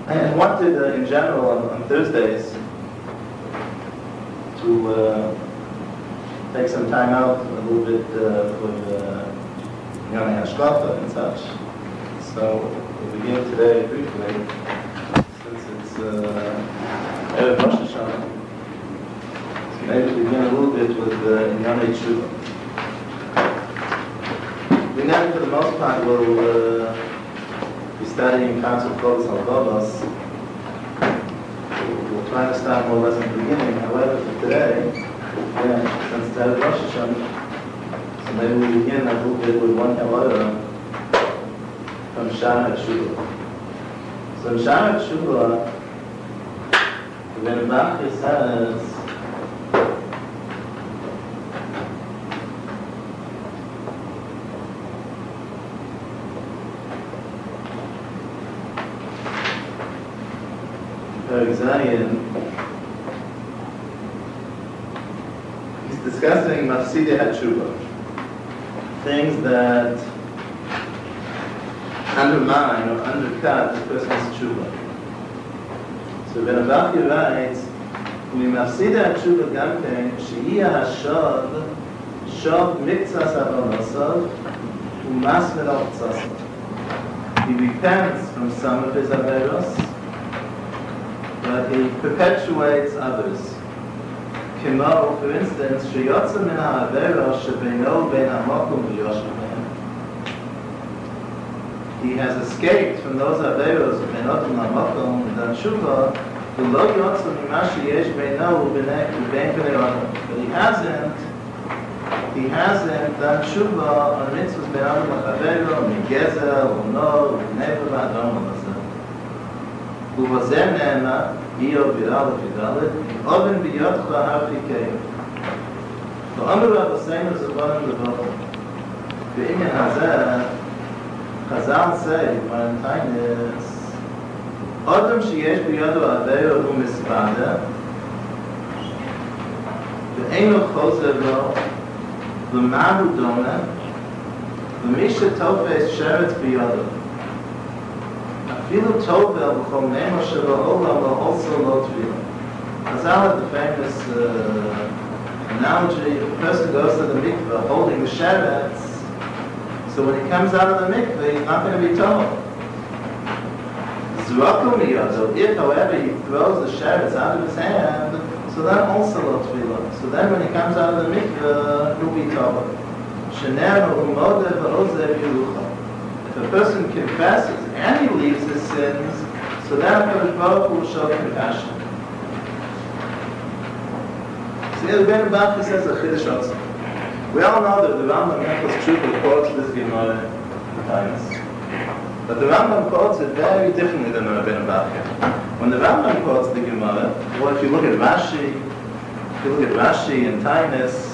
I wanted, in general, on Thursdays, to take some time out a little bit for Yonei Hashkafa and such. So we'll begin today briefly, since it's Erev Rosh Hashanah. So maybe begin a little bit with Yonei Tshuva. We now, for the most part, will be studying Council Kodesh Halachos. We'll try to start more or less in the beginning. However, for today, since it's Erev Rosh Hashanah, so maybe we begin a little bit with one Halacha from Sha'ar HaTeshuvah. So in Sha'ar HaTeshuvah, the Ben Bachya says, he's discussing Mafsidei HaTeshuvah, things that undermine or undercut the person's tshuva. So Ben Bachya writes, "Mafsidei HaTeshuvah gamkein she'iyah hashav shav miktzas avonosav u'masmid al chtsasav." He repents from some of his averos, but he perpetuates others. Kimo, for instance, sheyotza min ha'avera shebeino bein ha'makom v'yoshim. He has escaped from those averos of beinotim ha'makom and dan tshuva, v'lo yotza mima sheyesh beino u'bein b'nei adam. But he hasn't done tshuva on mitzvahs beinotim ha'avera, migezel, u'no, u'neva v'adam v'lazeh. ובזה נאמר, איוב יראה ופדלת, אובן ביותך הרחי קיים. ואומר רבוסינו זבונים לבוכם. בעניין הזה, חז"ל say, Valentine's, אדם שיש ביודו עבר הוא מספדה, ואינו חוזר לו, ומה הוא דומה, ומי שתופס שרץ ביודו. Filu Tovel b'chol nemo shelo olam also lo tefillah. Chazal had the famous analogy: if a person goes to the mikveh holding the sheretz, so when he comes out of the mikveh, he's not going to be told. Zraku miyodo. If, however, he throws the sheretz out of his hand, so then also lo tefillah. So then when he comes out of the mikveh, he'll be told. Shener u'modeh v'ozev yilucha. If a person confesses and he leaves his sins, so then HaKadosh Baruch Hu will show compassion. See, the Ben Bachya says a Chiddush also. We all know that the Rambam Hilchos Tshuva quotes this Gemara times, but the Rambam quotes it very differently than the Ben Bachya. When the Rambam quotes the Gemara, well, if you look at Rashi, and Tainus,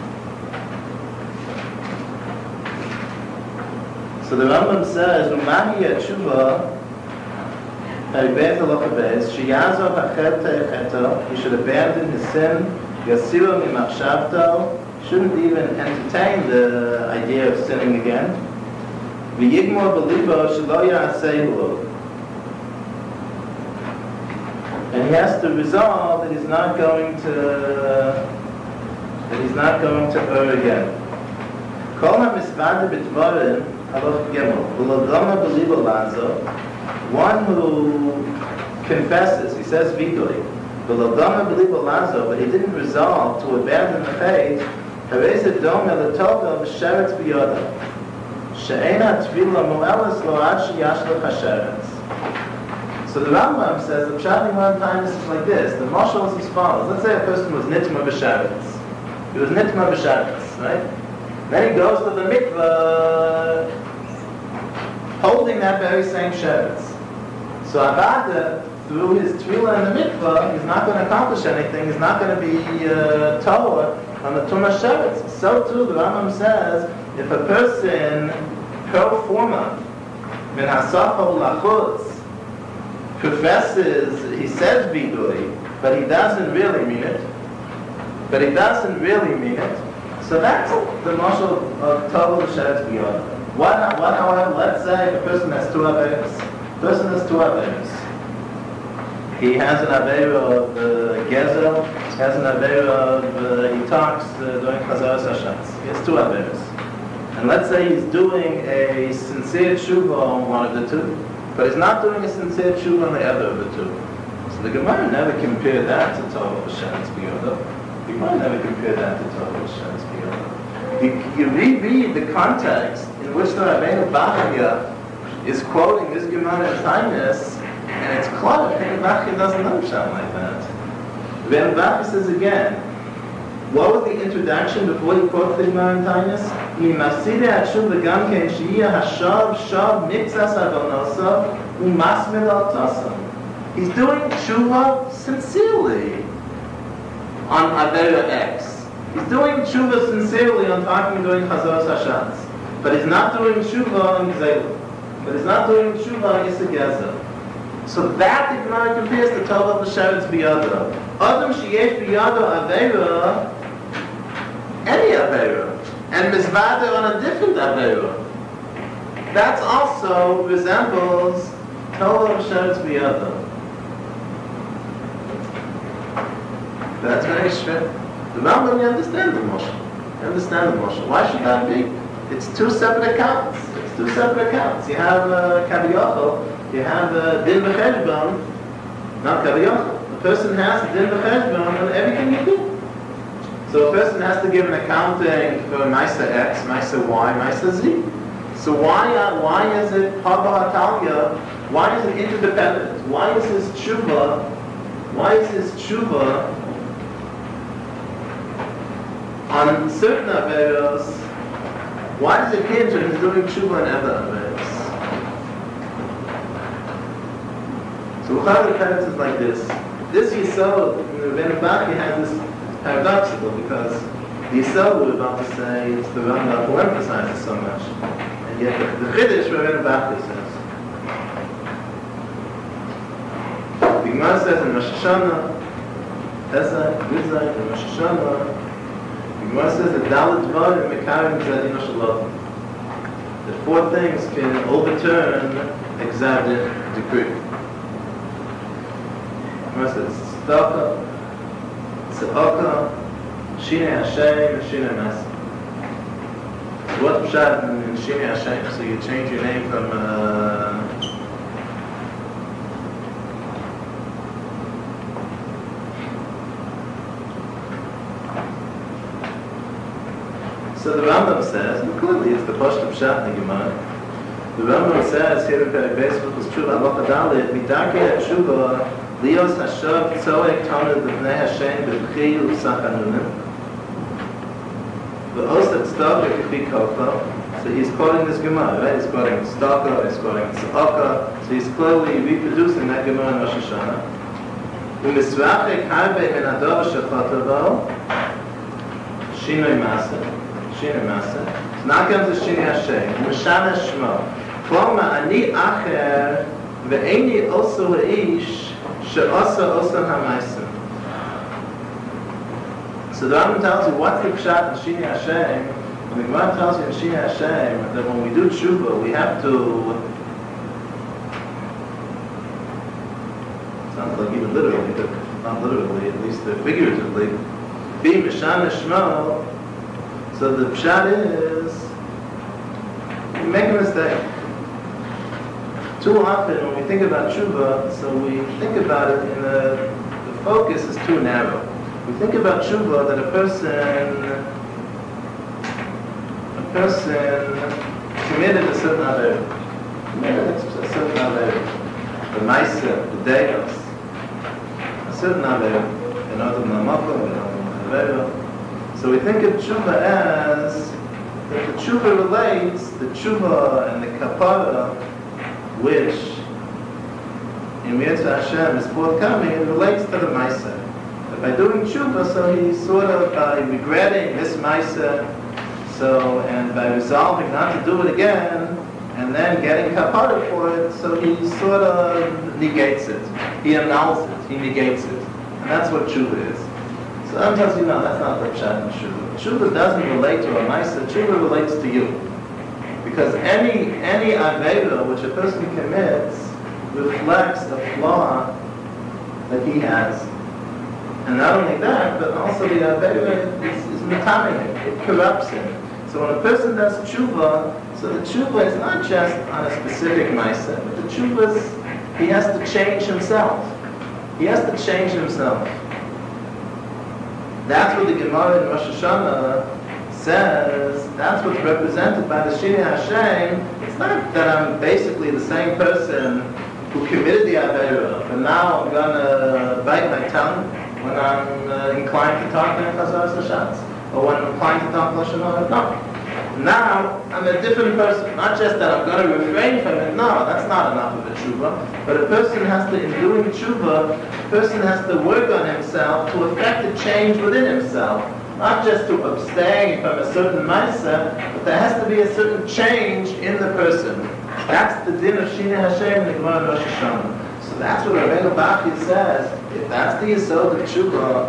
so the Rambam says, "Umani yetshuva, haribet alochabez, sheyazov hachet te'echeto." He should abandon his sin. Yasiru mimachshavto. Shouldn't even entertain the idea of sinning again. V'yigmor b'libo shelo ya'aseihu. And he has to resolve that he's not going to err again. Kol ha'misvade b'tvorim. One who confesses, he says vidui, but he didn't resolve to abandon the faith. So the Rambam says the Pshat one time is like this. The mashal is as follows. Let's say a person was nitma b'sharetz. He was nitma b'sharetz, right? Then he goes to the mikveh holding that very same sheretz. So Avada, through his tefillah in the mikveh, he's not going to accomplish anything. He's not going to be Torah on the Tumah sheretz. So too, the Rambam says, if a person pro forma min hasacha lachutz professes, he says vidui, but he doesn't really mean it. So that's the mashal of Tov L'Sheretz B'Yod. What, however, let's say if a person has two averos. He has an Aveira of Gezel, has an Aveira of, he talks during Chazaras Hashatz. He has two Aveiras. And let's say he's doing a sincere tshuva on one of the two, but he's not doing a sincere tshuva on the other of the two. So the Gemara never compared that to Torah Hashan's Biyodah. The Gemara never compared that to Torah Hashan's Biyodah. You reread the context in which the Rabbeinu Bachya is quoting this Gemara in Tainus, and it's clear that Rabbeinu Bachya doesn't know Pshat like that. Rabbeinu Bachya says again, what was the introduction before he quotes the Gemara in Tainus? Mimafside Hashuv v'gam kein she'iyah hashav shav mitzas avonosov u'masmid al tosam. He's doing tshuva sincerely on Avera X. He's doing tshuva sincerely on talking during Chazaras Hashatz. But he's not doing tshuva on Gzeilah. But he's not doing tshuva on Issa Gezel. So that the Gemara compares to Tova B'Sheretz B'Yada. Adam sheyesh B'Yada Avera, any Avera, and Mizvada on a different Avera. That also resembles Tova B'Sheretz B'Yada. That's very strict. The Rambam, you understand the Moshe. You understand the Moshe. Why should that be? It's two separate accounts. It's two separate accounts. You have Kaviyachol, you have Din B'Cheshbon, not Kaviyachol. The person has Din B'Cheshbon on everything you do. So a person has to give an accounting for Maisa X, Maisa Y, Maisa Z. So why is it Haba Hatalia? Why is it interdependent? Why is his tshuva on certain Averos? Why does it hinge when he's doing tshuva on other Averos? So Uchar Repentance is like this. This Yisod, Rabbeinu Bachya has this paradoxical, because the Yisod we're about to say, it's the Rambam who emphasizes so much. And yet the Chiddush Rabbeinu Bachya says. The Gemara says in Rosh Hashanah, Pesach, Guzay, in Rosh Hashanah, the Gemara says that Dalet Dvarim Mekarim Gzadin Shalom. The four things can overturn a Gzadin decree. The Gemara says Tzedakah, Tzedakah, Shinei Hashem, and Shinei Masa. So what's Pshat in Shinei Hashem? So you change your name from So the Rambam says, and clearly it's the Pashto Pshat in the Gemara. The Rambam says here in Perek Beis Hilchos Tshuva Halacha Dalet, Midarkei HaTshuva Lios Hashav Tzoek Tamid B'nei Hashem B'Bchi U'Sachanunim V'Osa Tzedakah K'Fi Kofa. So he's quoting this Gemara, right? He's quoting Tzedakah, he's quoting Tzedakah. So he's clearly reproducing that Gemara in Rosh Hashanah. U'Misrachek Harvei Min Ador Shechotavo Shinoi Masa. Shinei Masa. So now comes the Shinei Hashem. Mishana Shmo. Kloma ani acher ve'eni osu ha'ish she'osa osa ha'maisim. So the Rambam tells you what's the pshat in Shinei Hashem. And the Gemara tells you in Shinei Hashem that when we do tshuva, we have to. Sounds like even literally, but not literally, at least figuratively. Be Mishana Shmo. So the pshat is, we make a mistake. Too often when we think about tshuva, so we think about it in the focus is too narrow. We think about tshuva that a person committed a certain aver, the maisa, the deos, a certain aver, in order to know. So we think of tshuva as that the tshuva relates, the tshuva and the kapara, which in Mitzvah Hashem is forthcoming, it relates to the Maisa. But by doing tshuva, so he's sort of by regretting this Maisa, so and by resolving not to do it again, and then getting kapara for it, so he sort of negates it. He annuls it, he negates it. And that's what tshuva is. So sometimes you know that's not the pshat in tshuva. Tshuva doesn't relate to a Maisa, tshuva relates to you. Because any avera which a person commits reflects a flaw that he has. And not only that, but also the Avera is metaming him. It corrupts him. So when a person does tshuva, so the tshuva is not just on a specific ma'aseh, but the tshuva is, he has to change himself. He has to change himself. That's what the Gemara in Rosh Hashanah says. That's what's represented by the Shiri Hashem. It's not that I'm basically the same person who committed the Avera, but now I'm going to bite my tongue when I'm inclined to talk in Chazaras Hashatz, or when I'm inclined to talk Lashon Hara. No. Now, I'm a different person. Not just that I'm going to refrain from it. No, that's not enough of a tshuva. But a person has to, in doing tshuva, a person has to work on himself to effect a change within himself. Not just to abstain from a certain mindset, but there has to be a certain change in the person. That's the din of Shini Hashem in the Gemara in Rosh Hashanah. So that's what Rabbeinu Bachya says. If that's the Yesod of Tshuva,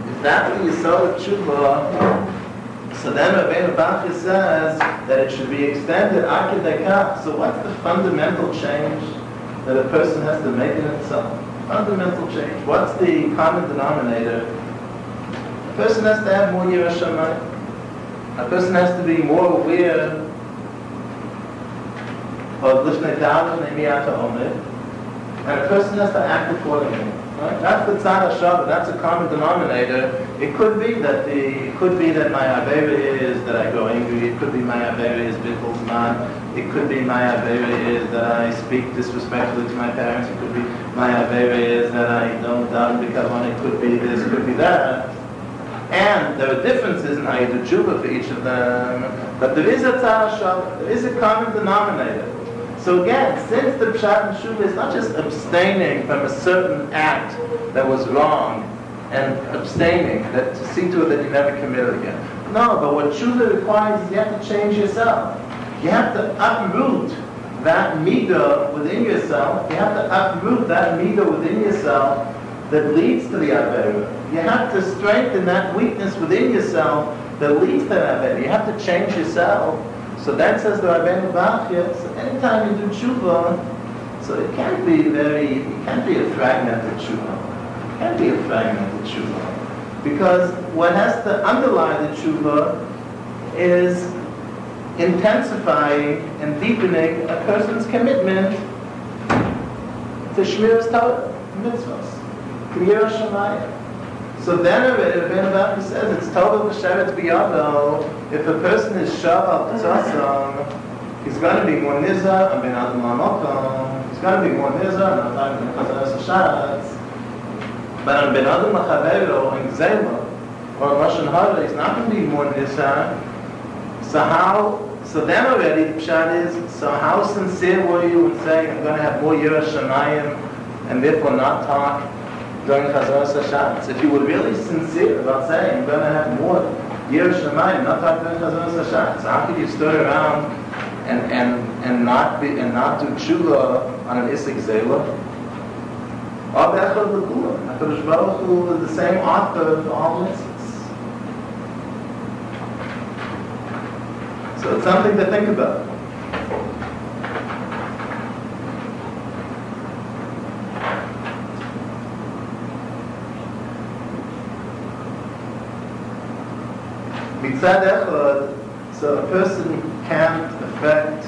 so then Rabbeinu Bachya says that it should be extended Akid Dekah. So what's the fundamental change that a person has to make in himself? Fundamental change. What's the common denominator? A person has to have more Yirah Shamayim. A person has to be more aware of Lifnei Ta'ala and Miyata Omer. And a person has to act accordingly. Right? That's the tzad hashava. That's a common denominator. It could be that my avera is that I go angry. It could be my avera is bittul zman. It could be my avera is that I speak disrespectfully to my parents. It could be my avera is that I don't daven b'kavan. It could be this. It could be that. And there are differences in how you do tshuva for each of them. But there is a tzad hashava. There is a common denominator. So again, since the Pshat and Tshuva is not just abstaining from a certain act that was wrong and abstaining to see to it that you never commit it again. No, but what Tshuva requires is you have to change yourself. You have to uproot that midah within yourself. You have to uproot that midah within yourself that leads to the Avera. You have to strengthen that weakness within yourself that leads to that Avera. You have to change yourself. So that says the Rabbeinu Bachya, so anytime you do tshuva, so it can't be a fragmented tshuva. It can't be a fragmented tshuva. Because what has to underlie the tshuva is intensifying and deepening a person's commitment to Shmiras Torah, mitzvahs, to Yirah Shamayim. So then Rabbeinu Bachya says it's total b'sheretz b'yado. If a person is shav al tzasam, he's going to be more nizar and ben adam la'mokom. He's going to be more nizar and not talking about chazaras hashatz. But on ben adam la'chavero and gzela or Lashon Hara, he's not going to be more nizar. So then already the pshat is, so how sincere were you in saying I'm going to have more Yirah Shamayim and therefore not talk during Chazaras Hashatz? If you were really sincere about saying I'm going to have more Yirah Shamayim, not talk during Chazaras Hashatz, how could you stood around and not do tshuva on an Isik Zela? Or Bechel L'Kulam, HaKadosh Baruch Hu is the same author of all mitzvahs. So it's something to think about. Mitzad echad, so a person can't affect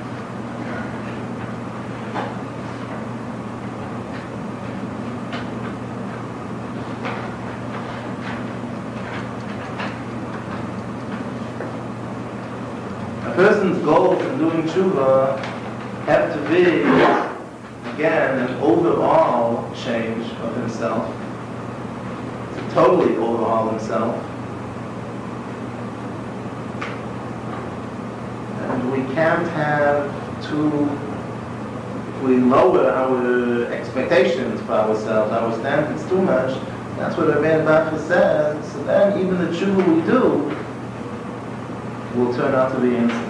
a person's goals in doing tshuva have to be, again, an overall change of himself, to totally overhaul himself. We can't have if we lower our expectations for ourselves, our standards too much. That's what Rabbeinu Bachya says. So then even the tshuva we do will turn out to be insane.